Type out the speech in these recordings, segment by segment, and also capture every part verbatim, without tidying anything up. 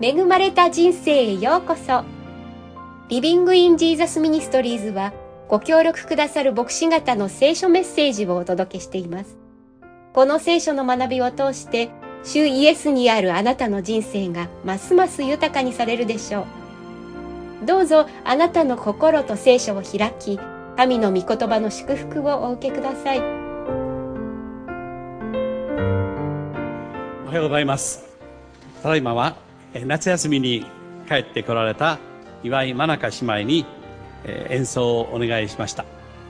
恵まれた人生へようこそ。リビングインジーザスミニストリーズはご協力くださる牧師方の聖書メッセージをお届けしています。この聖書の学びを通して主イエスにあるあなたの人生がますます豊かにされるでしょう。どうぞあなたの心と聖書を開き、神の御言葉の祝福をお受けください。 おはようございます。ただいまは夏休みに帰ってこられた岩井真中姉妹に演奏をお願いしました。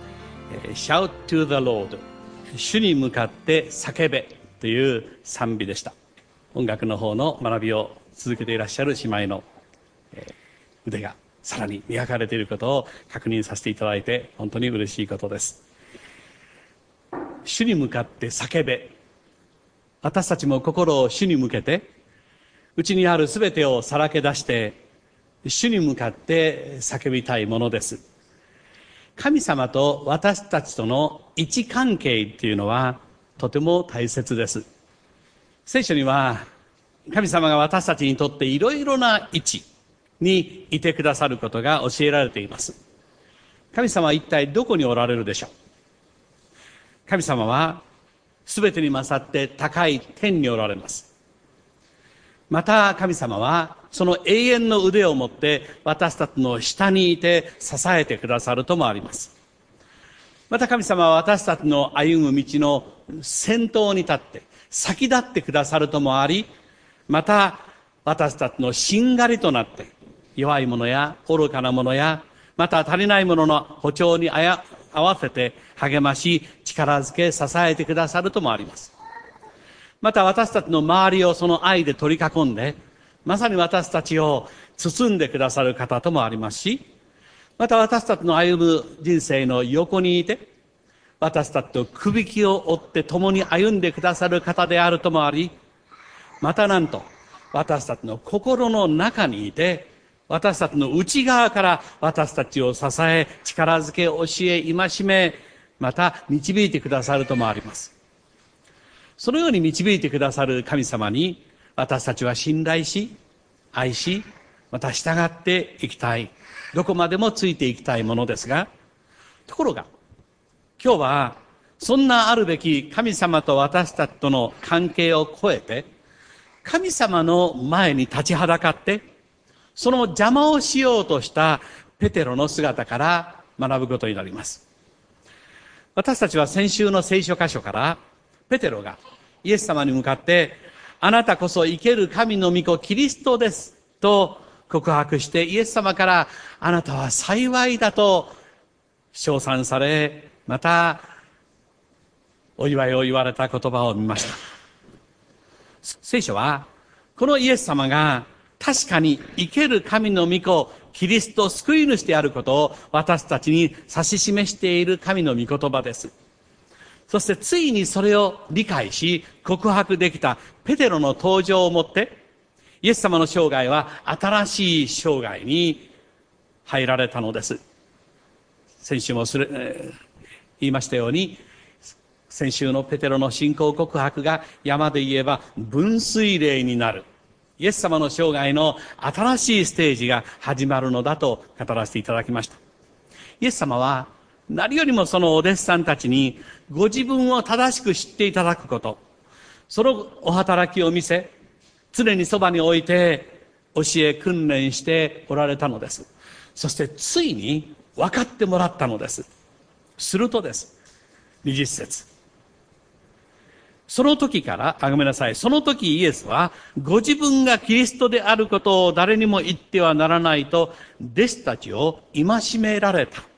Shout to the Lord、 主に向かって叫べという賛美でした。音楽の方の学びを続けていらっしゃる姉妹の腕がさらに磨かれていることを確認させていただいて本当に嬉しいことです。主に向かって叫べ、私たちも心を主に向けて、うちにあるすべてをさらけ出して主に向かって叫びたいものです。神様と私たちとの位置関係っていうのはとても大切です。聖書には神様が私たちにとっていろいろな位置にいてくださることが教えられています。神様は一体どこにおられるでしょう。神様はすべてに勝って高い天におられます。また神様はその永遠の腕を持って私たちの下にいて支えてくださるともあります。また神様は私たちの歩む道の先頭に立って先立ってくださるともあり、また私たちのしんがりとなって弱い者や愚かな者やまた足りない者の歩調に合わせて励まし力づけ支えてくださるともあります。また私たちの周りをその愛で取り囲んでまさに私たちを包んでくださる方ともありますし、また私たちの歩む人生の横にいて私たちとくびきを追って共に歩んでくださる方であるともあり、またなんと私たちの心の中にいて私たちの内側から私たちを支え力づけ教え戒めまた導いてくださるともあります。そのように導いてくださる神様に私たちは信頼し愛しまた従っていきたい、どこまでもついていきたいものですが、ところが今日はそんなあるべき神様と私たちとの関係を超えて神様の前に立ちはだかってその邪魔をしようとしたペテロの姿から学ぶことになります。私たちは先週の聖書箇所からペテロがイエス様に向かってあなたこそ生ける神の御子キリストですと告白してイエス様からあなたは幸いだと称賛され、またお祝いを言われた言葉を見ました。聖書はこのイエス様が確かに生ける神の御子キリスト救い主であることを私たちに指し示している神の御言葉です。そしてついにそれを理解し告白できたペテロの登場をもってイエス様の生涯は新しい生涯に入られたのです。先週もする、えー、言いましたように先週のペテロの信仰告白が山で言えば分水嶺になるイエス様の生涯の新しいステージが始まるのだと語らせていただきました。イエス様は何よりもそのお弟子さんたちにご自分を正しく知っていただくこと、そのお働きを見せ常にそばに置いて教え訓練しておられたのです。そしてついに分かってもらったのです。するとですにじゅっ節、その時からあごめんなさいその時イエスはご自分がキリストであることを誰にも言ってはならないと弟子たちを戒められた。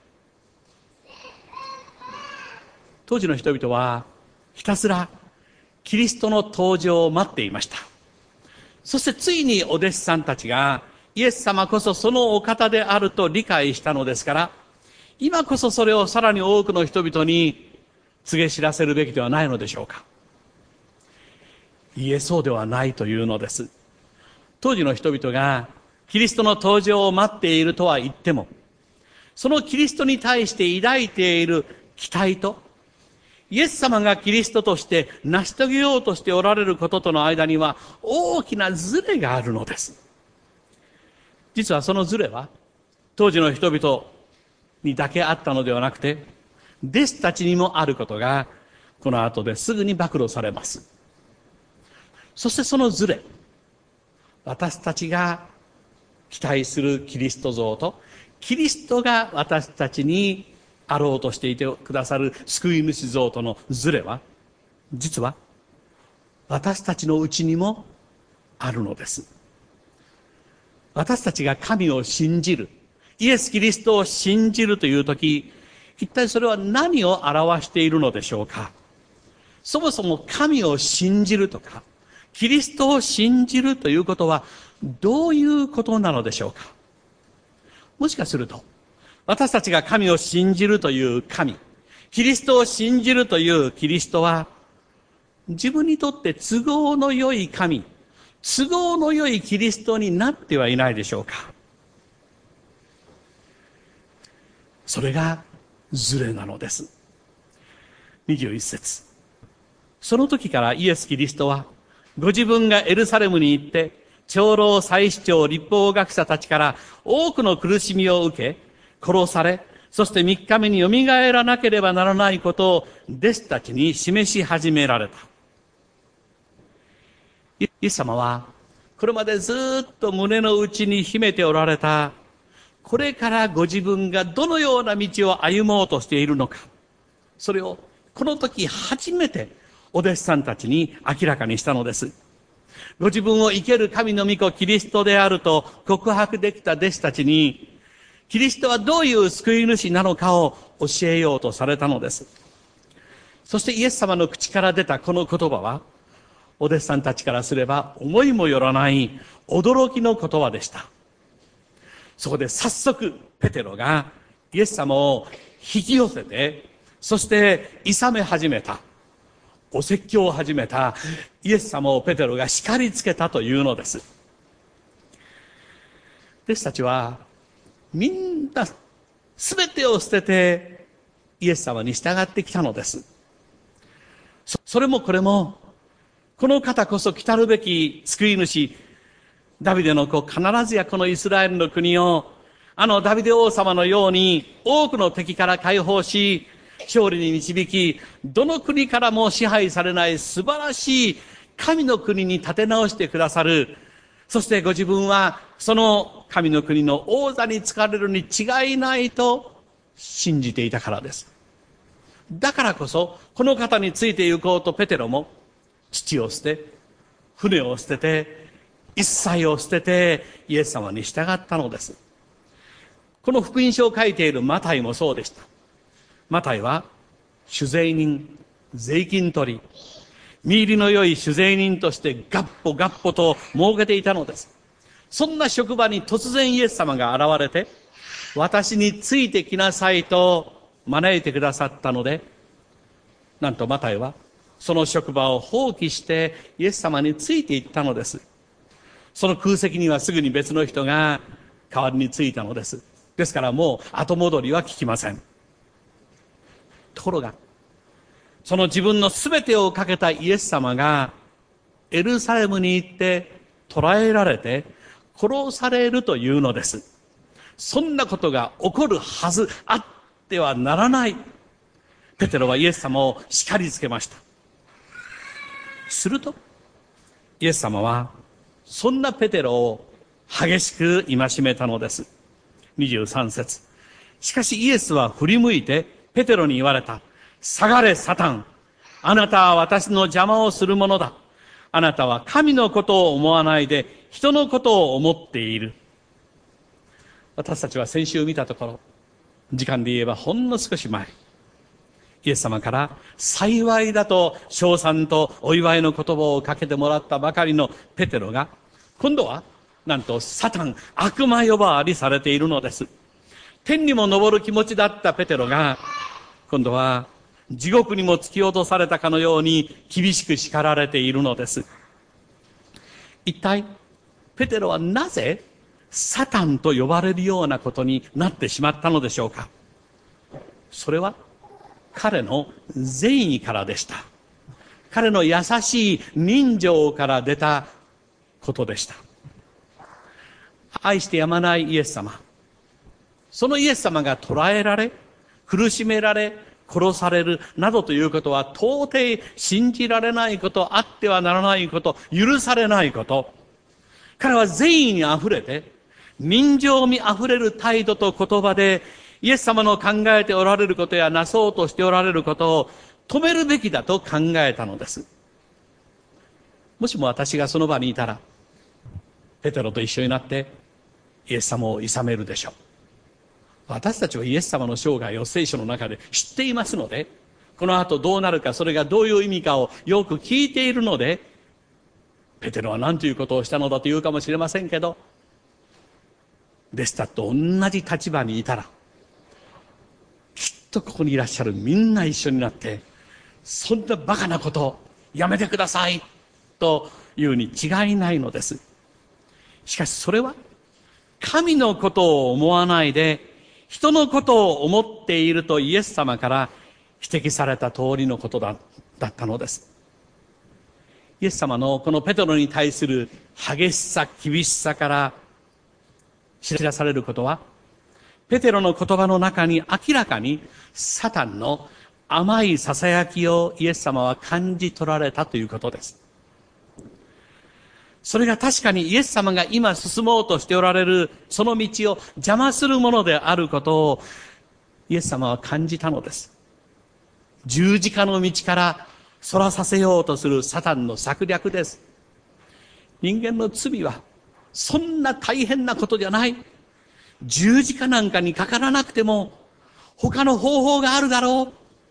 当時の人々はひたすらキリストの登場を待っていました。そしてついにお弟子さんたちがイエス様こそそのお方であると理解したのですから、今こそそれをさらに多くの人々に告げ知らせるべきではないのでしょうか。いいえ、そうではないというのです。当時の人々がキリストの登場を待っているとは言っても、そのキリストに対して抱いている期待とイエス様がキリストとして成し遂げようとしておられることとの間には大きなズレがあるのです。 実はそのズレは当時の人々にだけあったのではなくて、弟子たちにもあることがこの後ですぐに暴露されます。そしてそのズレ、私たちが期待するキリスト像とキリストが私たちにあろうとしていてくださる救い主像とのズレは、実は私たちのうちにもあるのです。私たちが神を信じる、イエス・キリストを信じるというとき、一体それは何を表しているのでしょうか。そもそも神を信じるとか、キリストを信じるということはどういうことなのでしょうか。もしかすると、私たちが神を信じるという神、キリストを信じるというキリストは、自分にとって都合の良い神、都合の良いキリストになってはいないでしょうか。それがズレなのです。にじゅういっ節。その時からイエス・キリストは、ご自分がエルサレムに行って、長老、祭司長、律法学者たちから多くの苦しみを受け、殺され、そして三日目によみがえらなければならないことを弟子たちに示し始められた。イエス様は、これまでずっと胸の内に秘めておられた、これからご自分がどのような道を歩もうとしているのか、それをこの時初めてお弟子さんたちに明らかにしたのです。ご自分を生ける神の御子キリストであると告白できた弟子たちに、キリストはどういう救い主なのかを教えようとされたのです。そしてイエス様の口から出たこの言葉は、お弟子さんたちからすれば思いもよらない驚きの言葉でした。そこで早速ペテロがイエス様を引き寄せて、そして諌め始めた、お説教を始めたイエス様をペテロが叱りつけたというのです。弟子たちはみんな全てを捨ててイエス様に従ってきたのです。そそれもこれも、この方こそ来たるべき救い主、ダビデの子、必ずやこのイスラエルの国を、あのダビデ王様のように多くの敵から解放し、勝利に導き、どの国からも支配されない素晴らしい神の国に立て直してくださる。そしてご自分はその神の国の王座に就かれるに違いないと信じていたからです。だからこそ、この方について行こうとペテロも、父を捨て、船を捨てて、一切を捨てて、イエス様に従ったのです。この福音書を書いているマタイもそうでした。マタイは、酒税人、税金取り、身入りの良い酒税人としてガッポガッポと儲けていたのです。そんな職場に突然イエス様が現れて、私についてきなさいと招いてくださったので、なんとマタイは、その職場を放棄してイエス様についていったのです。その空席にはすぐに別の人が代わりについたのです。ですからもう後戻りは効きません。ところが、その自分の全てをかけたイエス様がエルサレムに行って捕らえられて殺されるというのです。そんなことが起こるはず、あってはならない。ペテロはイエス様を叱りつけました。すると、イエス様は、そんなペテロを激しく戒めたのです。にじゅうさん節。しかしイエスは振り向いて、ペテロに言われた。下がれ、サタン。あなたは私の邪魔をするものだ。あなたは神のことを思わないで、人のことを思っている。私たちは先週見たところ、時間で言えばほんの少し前、イエス様から幸いだと称賛とお祝いの言葉をかけてもらったばかりのペテロが、今度はなんとサタン、悪魔呼ばわりされているのです。天にも昇る気持ちだったペテロが、今度は地獄にも突き落とされたかのように厳しく叱られているのです。一体ペテロはなぜサタンと呼ばれるようなことになってしまったのでしょうか。それは彼の善意からでした。彼の優しい人情から出たことでした。 愛してやまないイエス様。そのイエス様が捕らえられ、苦しめられ、殺されるなどということは到底信じられないこと、あってはならないこと、許されないこと。彼は善意にあふれて、人情味あふれる態度と言葉で、イエス様の考えておられることやなそうとしておられることを止めるべきだと考えたのです。もしも私がその場にいたら、ペテロと一緒になってイエス様を諌めるでしょう。私たちはイエス様の生涯を聖書の中で知っていますので、この後どうなるか、それがどういう意味かをよく聞いているので、ペテロは何ということをしたのだと言うかもしれませんけど、弟子たちと同じ立場にいたら、きっとここにいらっしゃるみんな一緒になって、そんなバカなことをやめてくださいというに違いないのです。しかしそれは神のことを思わないで人のことを思っているとイエス様から指摘された通りのことだ、だったのです。イエス様のこのペテロに対する激しさ、厳しさから知らされることは、ペテロの言葉の中に明らかにサタンの甘いささやきをイエス様は感じ取られたということです。それが確かにイエス様が今進もうとしておられるその道を邪魔するものであることをイエス様は感じたのです。十字架の道からそらさせようとするサタンの策略です。人間の罪はそんな大変なことじゃない。十字架なんかにかからなくても他の方法があるだろう。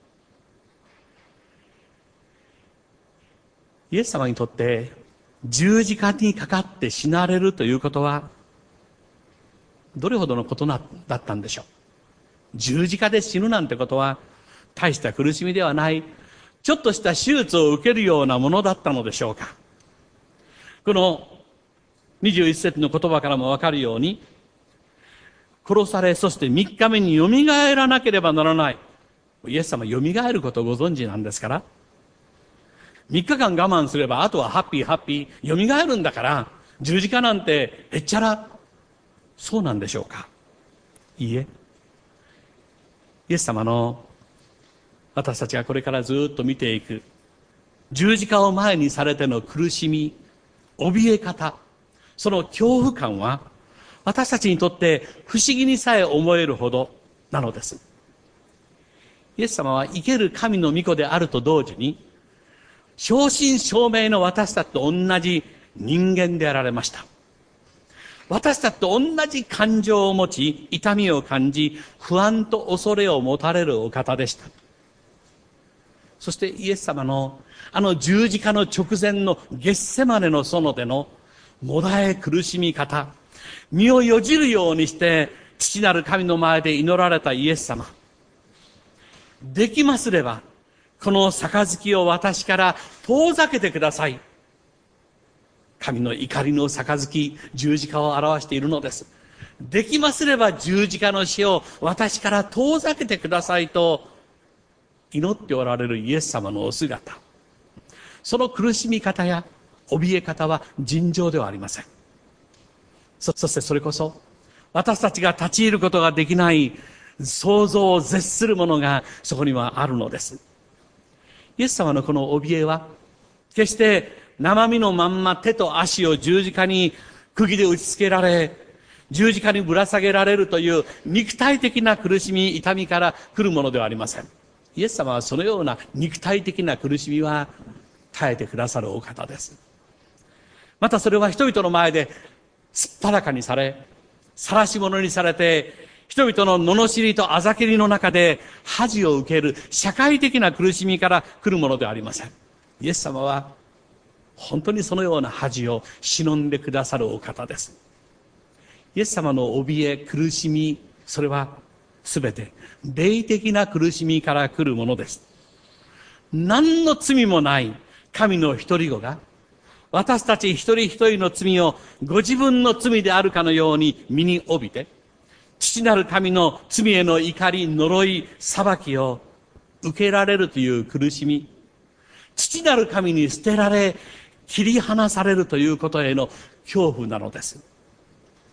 イエス様にとって十字架にかかって死なれるということはどれほどのことなだったんでしょう。十字架で死ぬなんてことは大した苦しみではない、ちょっとした手術を受けるようなものだったのでしょうか。このにじゅういっ節の言葉からもわかるように、殺され、そしてみっかめによみがえらなければならない。イエス様よみがえることをご存知なんですから、みっかかん我慢すればあとはハッピーハッピーよみがえるんだから、十字架なんてへっちゃら。そうなんでしょうか。いいえ、イエス様の私たちがこれからずっと見ていく十字架を前にされての苦しみ、怯え方、その恐怖感は私たちにとって不思議にさえ思えるほどなのです。イエス様は生ける神の御子であると同時に、正真正銘の私たちと同じ人間であられました。私たちと同じ感情を持ち、痛みを感じ、不安と恐れを持たれるお方でした。そしてイエス様のあの十字架の直前のゲッセマネの園でのもだえ苦しみ方、身をよじるようにして父なる神の前で祈られたイエス様。できますればこの杯を私から遠ざけてください。神の怒りの杯、十字架を表しているのです。できますれば十字架の死を私から遠ざけてくださいと祈っておられるイエス様のお姿。その苦しみ方や怯え方は尋常ではありません。そ, そしてそれこそ私たちが立ち入ることができない想像を絶するものがそこにはあるのです。イエス様のこの怯えは決して生身のまんま手と足を十字架に釘で打ち付けられ、十字架にぶら下げられるという肉体的な苦しみ、痛みから来るものではありません。イエス様はそのような肉体的な苦しみは耐えてくださるお方です。またそれは人々の前ですっぱらかにされ、晒し者にされて、人々の罵りとあざけりの中で恥を受ける社会的な苦しみから来るものではありません。イエス様は本当にそのような恥を忍んでくださるお方です。イエス様の怯え、苦しみ、それはすべて霊的な苦しみから来るものです。何の罪もない神の一人子が私たち一人一人の罪をご自分の罪であるかのように身に帯びて、父なる神の罪への怒り、呪い、裁きを受けられるという苦しみ、父なる神に捨てられ切り離されるということへの恐怖なのです。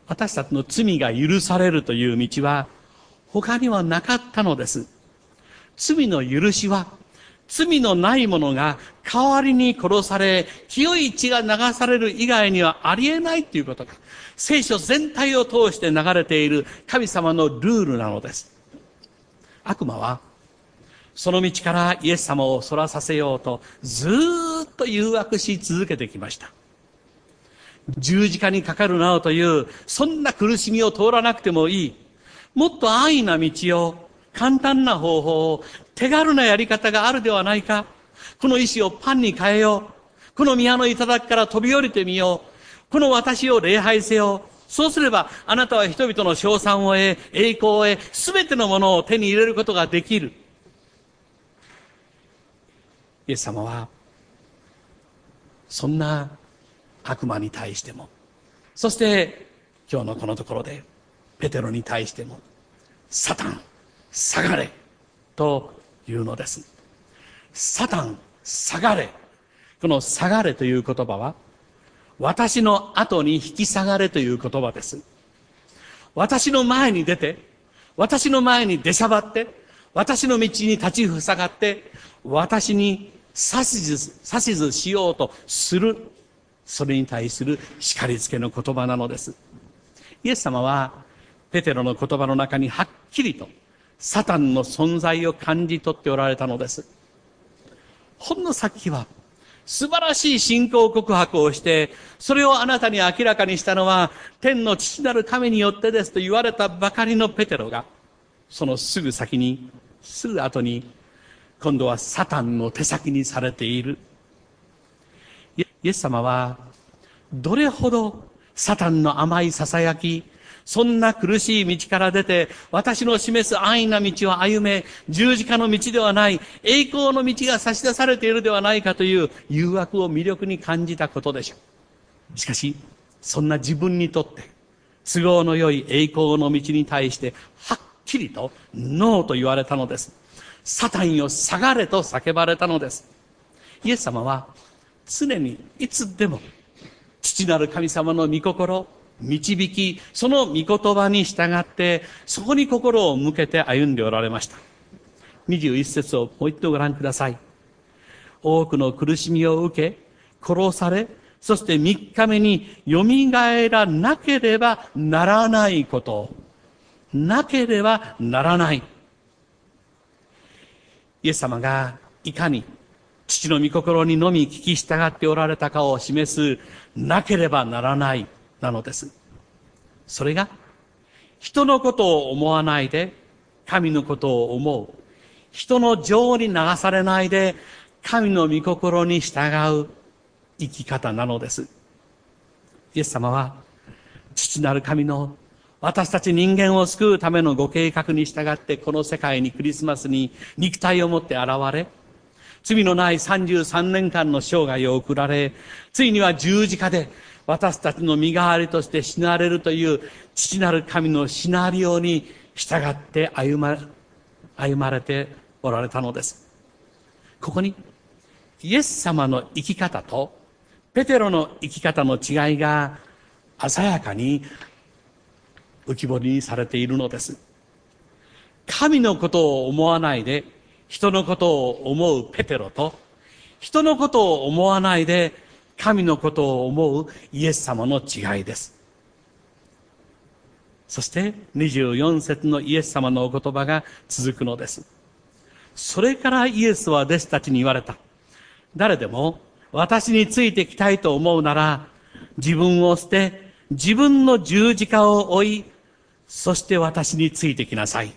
私たちの罪が許されるという道は他にはなかったのです。罪の許しは罪のない者が代わりに殺され、清い血が流される以外にはありえないということが、聖書全体を通して流れている神様のルールなのです。悪魔は、その道からイエス様をそらさせようと、ずーっと誘惑し続けてきました。十字架にかかるなどという、そんな苦しみを通らなくてもいい。もっと安易な道を、簡単な方法を、手軽なやり方があるではないか。この石をパンに変えよう。この宮の頂から飛び降りてみよう。この私を礼拝せよ。そうすれば、あなたは人々の称賛を得、栄光を得、すべてのものを手に入れることができる。イエス様は、そんな悪魔に対しても、そして今日のこのところで、ペテロに対しても、サタン、下がれというのです。サタン、下がれ。この下がれという言葉は、私の後に引き下がれという言葉です。私の前に出て、私の前に出しゃばって、私の道に立ちふさがって、私に指図、指図しようとする。それに対する叱りつけの言葉なのです。イエス様は、ペテロの言葉の中にはっきりと、サタンの存在を感じ取っておられたのです。ほんのさっきは素晴らしい信仰告白をして、それをあなたに明らかにしたのは天の父なる神によってですと言われたばかりのペテロが、そのすぐ先に、すぐ後に、今度はサタンの手先にされている。イエス様はどれほどサタンの甘い囁き、そんな苦しい道から出て、私の示す安易な道を歩め、十字架の道ではない、栄光の道が差し出されているではないかという誘惑を魅力に感じたことでしょう。しかし、そんな自分にとって、都合の良い栄光の道に対して、はっきりとノーと言われたのです。サタンよ下がれと叫ばれたのです。イエス様は、常にいつでも、父なる神様の御心、導き、その御言葉に従って、そこに心を向けて歩んでおられました。にじゅういち節をもう一度ご覧ください。多くの苦しみを受け、殺され、そして三日目によみがえらなければならないこと。なければならない。イエス様がいかに父の御心にのみ聞き従っておられたかを示す、なければならない。なのです。それが、人のことを思わないで、神のことを思う。人の情に流されないで、神の御心に従う生き方なのです。イエス様は、父なる神の私たち人間を救うためのご計画に従って、この世界にクリスマスに肉体を持って現れ、罪のないさんじゅうさんねんかんの生涯を送られ、ついには十字架で、私たちの身代わりとして死なれるという父なる神のシナリオに従って歩ま、歩まれておられたのです。ここにイエス様の生き方とペテロの生き方の違いが鮮やかに浮き彫りにされているのです。神のことを思わないで人のことを思うペテロと、人のことを思わないで神のことを思うイエス様の違いです。そしてにじゅうよん節のイエス様のお言葉が続くのです。それからイエスは弟子たちに言われた。誰でも私についてきたいと思うなら、自分を捨て、自分の十字架を追い、そして私についてきなさい。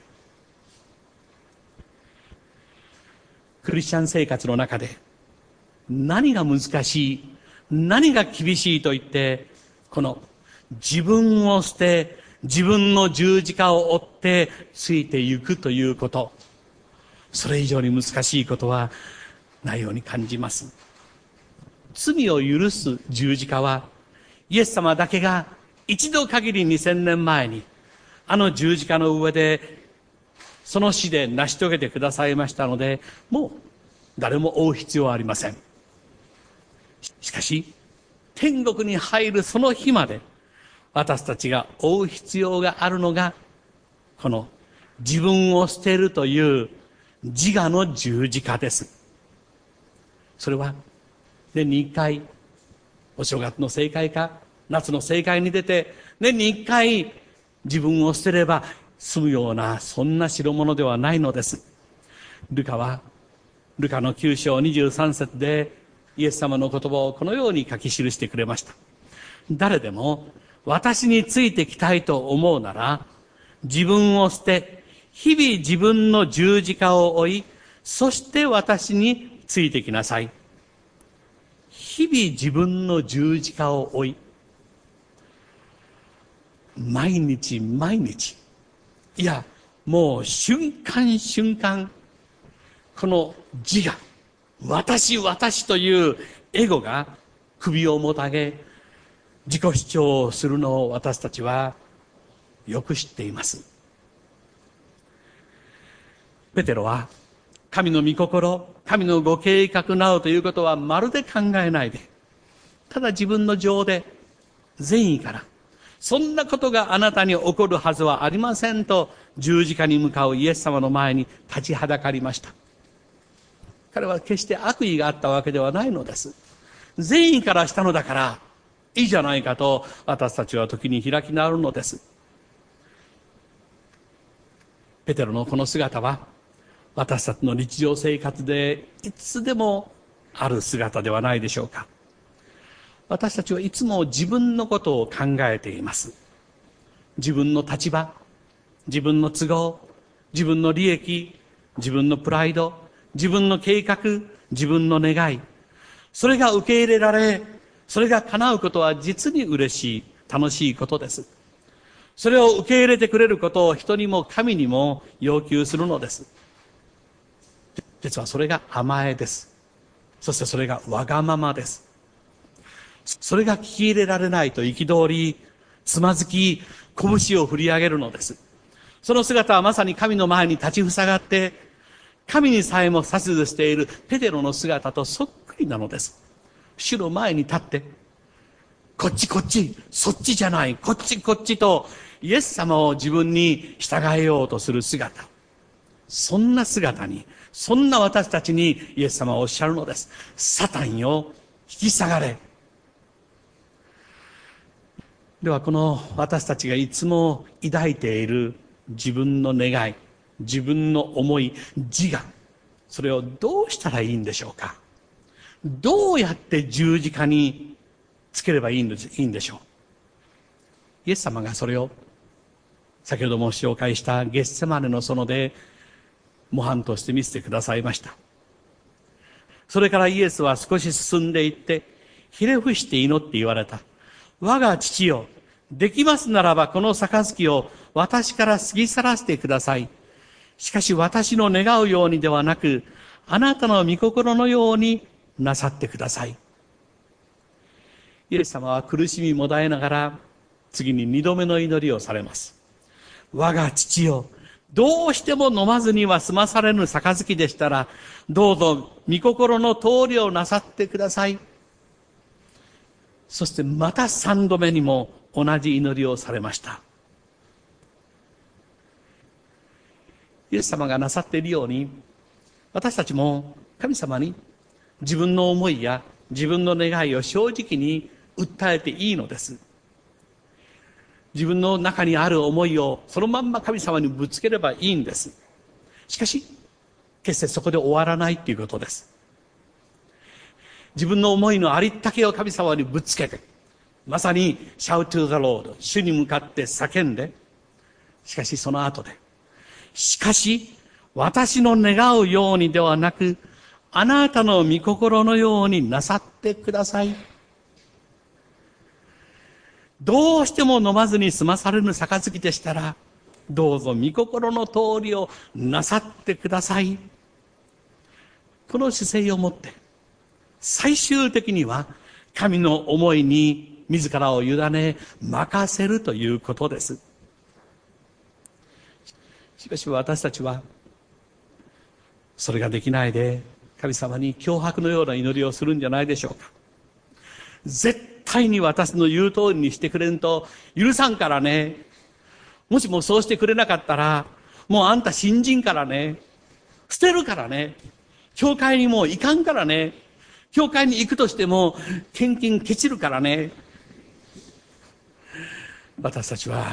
クリスチャン生活の中で何が難しい、何が厳しいと言って、この自分を捨て、自分の十字架を追ってついて行くということ、それ以上に難しいことはないように感じます。罪を許す十字架は、イエス様だけが一度限りにせんねんまえに、あの十字架の上で、その死で成し遂げてくださいましたので、もう誰も追う必要はありません。しかし、天国に入るその日まで、 私たちが負う必要があるのが、この自分を捨てるという自我の十字架です。それは年に一回、お正月の盛会か夏の盛会に出て年に一回自分を捨てれば済むような、そんな代物ではないのです。ルカはルカのきゅう章にじゅうさん節でイエス様の言葉をこのように書き記してくれました。誰でも私についてきたいと思うなら、自分を捨て、日々自分の十字架を追い、そして私についてきなさい。日々自分の十字架を追い、毎日毎日、いや、もう瞬間瞬間、この自我、私私というエゴが首をもたげ、自己主張をするのを私たちはよく知っています。ペテロは神の御心、神のご計画などということはまるで考えないで、ただ自分の情で善意からそんなことがあなたに起こるはずはありませんと十字架に向かうイエス様の前に立ちはだかりました。彼は決して悪意があったわけではないのです。善意からしたのだからいいじゃないかと私たちは時に開き直るのです。ペテロのこの姿は私たちの日常生活でいつでもある姿ではないでしょうか。私たちはいつも自分のことを考えています。自分の立場、自分の都合、自分の利益、自分のプライド、自分の計画、自分の願い、それが受け入れられ、それが叶うことは実に嬉しい、楽しいことです。それを受け入れてくれることを人にも神にも要求するのです。実はそれが甘えです。そしてそれがわがままです。それが聞き入れられないと憤り、つまずき、拳を振り上げるのです。その姿はまさに神の前に立ちふさがって、神にさえも指図しているペテロの姿とそっくりなのです。主の前に立って、こっちこっち、そっちじゃない、こっちこっちと、イエス様を自分に従えようとする姿。そんな姿に、そんな私たちにイエス様はおっしゃるのです。サタンよ、引き下がれ。ではこの私たちがいつも抱いている自分の願い、自分の思い、自我、それをどうしたらいいんでしょうか。どうやって十字架につければいいんでしょう。イエス様がそれを先ほども紹介したゲッセマネの園で模範として見せてくださいました。それからイエスは少し進んでいってひれ伏して祈って言われた。我が父よ、できますならばこの杯を私から過ぎ去らせてください。しかし私の願うようにではなく、あなたの御心のようになさってください。イエス様は苦しみもだえながら、次に二度目の祈りをされます。我が父よ、どうしても飲まずには済まされぬ杯でしたら、どうぞ御心の通りをなさってください。そしてまた三度目にも同じ祈りをされました。イエス様がなさっているように、私たちも神様に自分の思いや自分の願いを正直に訴えていいのです。自分の中にある思いをそのまんま神様にぶつければいいんです。しかし、決してそこで終わらないということです。自分の思いのありったけを神様にぶつけて、まさに shout to the Lord、主に向かって叫んで、しかしその後で、しかし私の願うようにではなく、あなたの御心のようになさってください。どうしても飲まずに済まされぬ杯でしたら、どうぞ御心の通りをなさってください。この姿勢を持って、最終的には神の思いに自らを委ね任せるということです。しかし私たちはそれができないで神様に脅迫のような祈りをするんじゃないでしょうか。 絶対に私の言う通りにしてくれんと許さんからね。もしもそうしてくれなかったら、もうあんた信心からね、捨てるからね。教会にもう行かんからね。教会に行くとしても献金ケチるからね。私たちは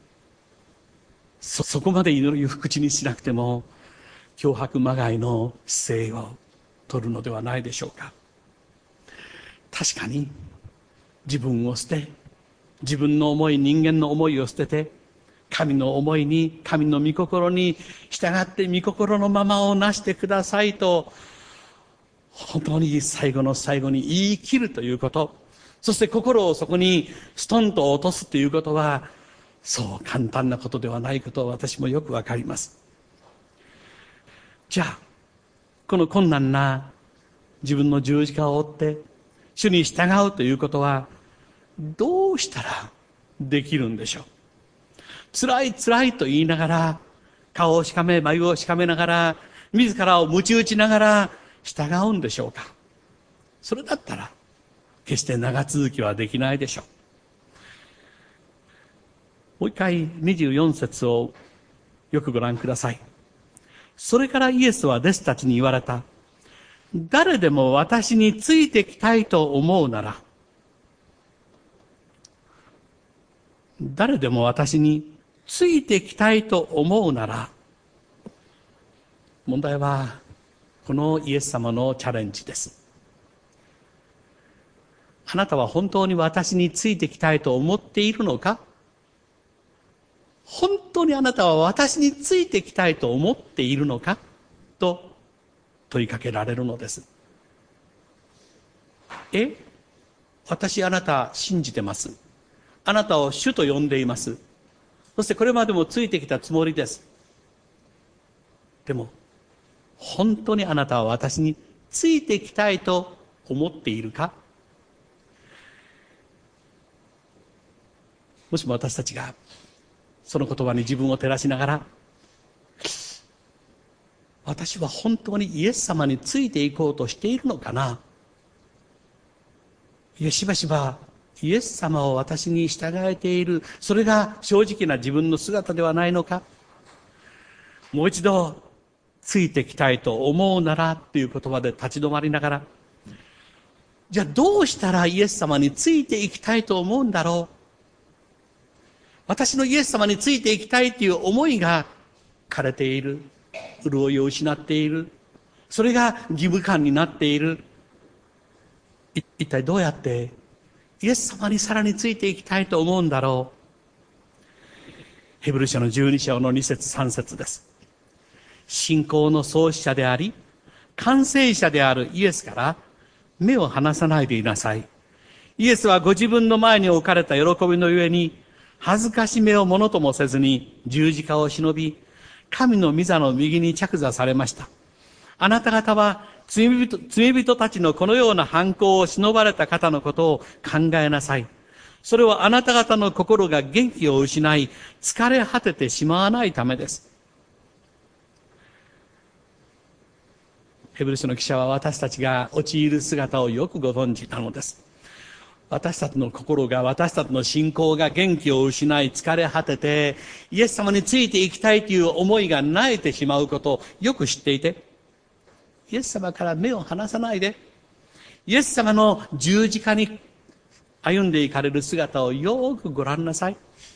そ、そこまで祈りを口にしなくても脅迫まがいの姿勢を取るのではないでしょうか。確かに自分を捨て、自分の思い、人間の思いを捨てて、神の思いに、神の御心に従って御心のままをなしてくださいと、本当に最後の最後に言い切るということ、そして心をそこにストンと落とすということは、そう簡単なことではないことを私もよくわかります。じゃあ、この困難な自分の十字架を追って主に従うということはどうしたらできるんでしょう。辛い辛いと言いながら、顔をしかめ眉をしかめながら、自らを鞭打ちながら従うんでしょうか。それだったら決して長続きはできないでしょう。もう一回にじゅうよん節をよくご覧ください。それからイエスは弟子たちに言われた。誰でも私についてきたいと思うなら、誰でも私についてきたいと思うなら、問題はこのイエス様のチャレンジです。あなたは本当に私についてきたいと思っているのか？本当にあなたは私についてきたいと思っているのかと問いかけられるのです。え、私あなた信じてます。あなたを主と呼んでいます。そしてこれまでもついてきたつもりです。でも本当にあなたは私についてきたいと思っているか？もしも私たちがその言葉に自分を照らしながら、私は本当にイエス様についていこうとしているのかな。いや、しばしばイエス様を私に従えている、それが正直な自分の姿ではないのか。もう一度ついてきたいと思うならという言葉で立ち止まりながら、じゃあどうしたらイエス様についていきたいと思うんだろう。私のイエス様についていきたいという思いが枯れている。潤いを失っている。それが義務感になっている。い一体どうやってイエス様にさらについていきたいと思うんだろう。ヘブル書のじゅうに章のに節さん節です。信仰の創始者であり、完成者であるイエスから目を離さないでいなさい。イエスはご自分の前に置かれた喜びのゆえに、恥ずかしめをものともせずに十字架を忍び、神の御座の右に着座されました。あなた方は罪人、罪人たちのこのような犯行を忍ばれた方のことを考えなさい。それはあなた方の心が元気を失い、疲れ果ててしまわないためです。ヘブル書の記者は私たちが陥る姿をよくご存知なのです。私たちの心が、私たちの信仰が元気を失い、疲れ果てて、イエス様についていきたいという思いが萎えてしまうことをよく知っていて、イエス様から目を離さないで、イエス様の十字架に歩んでいかれる姿をよくご覧なさい。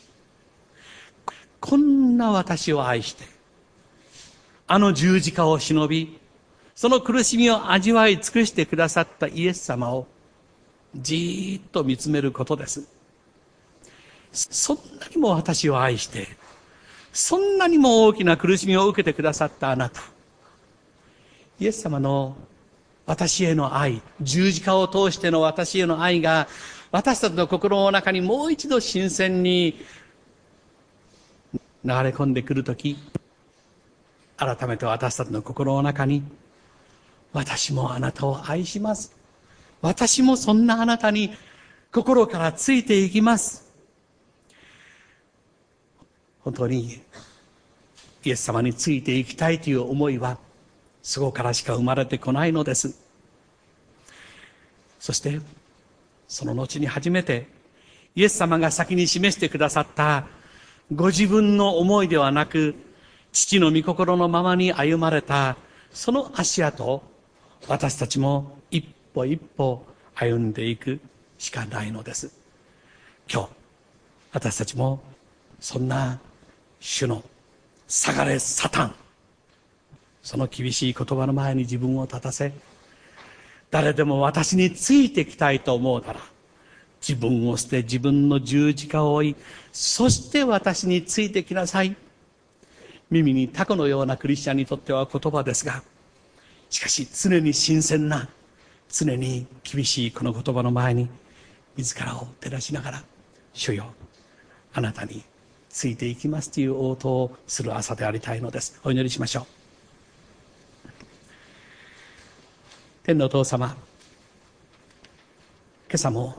こんな私を愛して、あの十字架を忍び、その苦しみを味わい尽くしてくださったイエス様をじーっと見つめることです。そんなにも私を愛して、そんなにも大きな苦しみを受けてくださったあなた。イエス様の私への愛、十字架を通しての私への愛が、私たちの心の中にもう一度新鮮に流れ込んでくるとき、改めて私たちの心の中に、私もあなたを愛します。私もそんなあなたに心からついていきます。本当にイエス様についていきたいという思いはそこからしか生まれてこないのです。そしてその後に初めてイエス様が先に示してくださったご自分の思いではなく、父の御心のままに歩まれたその足跡を私たちも一歩一歩歩んでいくしかないのです。今日私たちもそんな主の下がれサタン、その厳しい言葉の前に自分を立たせ、誰でも私についてきたいと思うなら自分を捨て自分の十字架を追い、そして私についてきなさい。耳にタコのようなクリスチャンにとっては言葉ですが、しかし常に新鮮な、常に厳しいこの言葉の前に自らを照らしながら、主よ、あなたについていきますという応答をする朝でありたいのです。お祈りしましょう。天のお父様、今朝も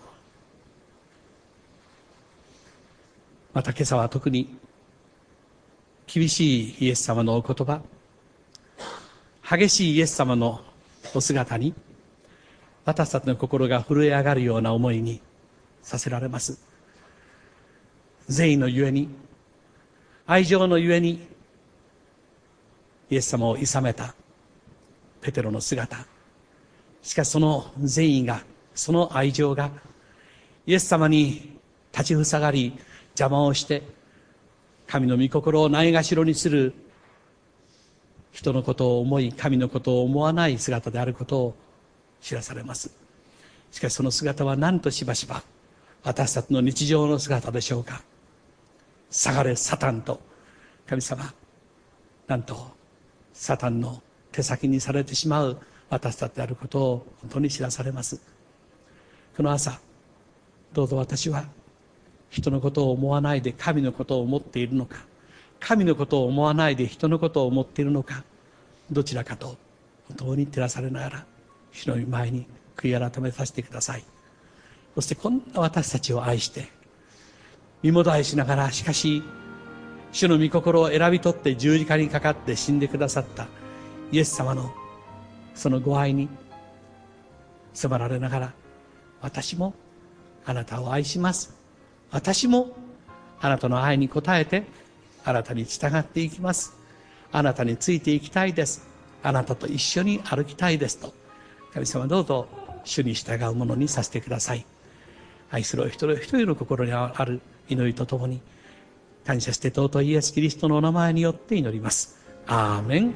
また今朝は特に厳しいイエス様のお言葉、激しいイエス様のお姿に私たちの心が震え上がるような思いにさせられます。善意のゆえに、愛情のゆえにイエス様を諌めたペテロの姿、しかしその善意が、その愛情がイエス様に立ちふさがり邪魔をして神の御心をないがしろにする、人のことを思い神のことを思わない姿であることを知らされます。しかしその姿はなんとしばしば私たちの日常の姿でしょうか。下がれサタンと神様、なんとサタンの手先にされてしまう私たちであることを本当に知らされます。この朝、どうぞ私は人のことを思わないで神のことを思っているのか、神のことを思わないで人のことを思っているのか、どちらかと本当に照らされながら主の御前に悔い改めさせてください。そしてこんな私たちを愛して身もだえしながら、しかし主の御心を選び取って十字架にかかって死んでくださったイエス様のそのご愛に迫られながら、私もあなたを愛します、私もあなたの愛に応えてあなたに従っていきます、あなたについていきたいです、あなたと一緒に歩きたいですと、神様どうぞ主に従うものにさせてください。愛するお一人お一人の心にある祈りとともに、感謝して尊いイエス・キリストのお名前によって祈ります。アーメン。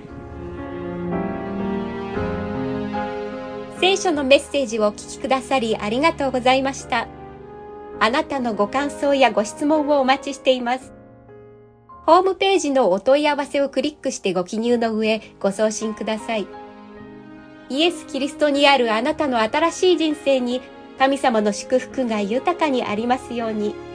聖書のメッセージをお聞きくださりありがとうございました。あなたのご感想やご質問をお待ちしています。ホームページのお問い合わせをクリックしてご記入の上、ご送信ください。イエス・キリストにあるあなたの新しい人生に神様の祝福が豊かにありますように。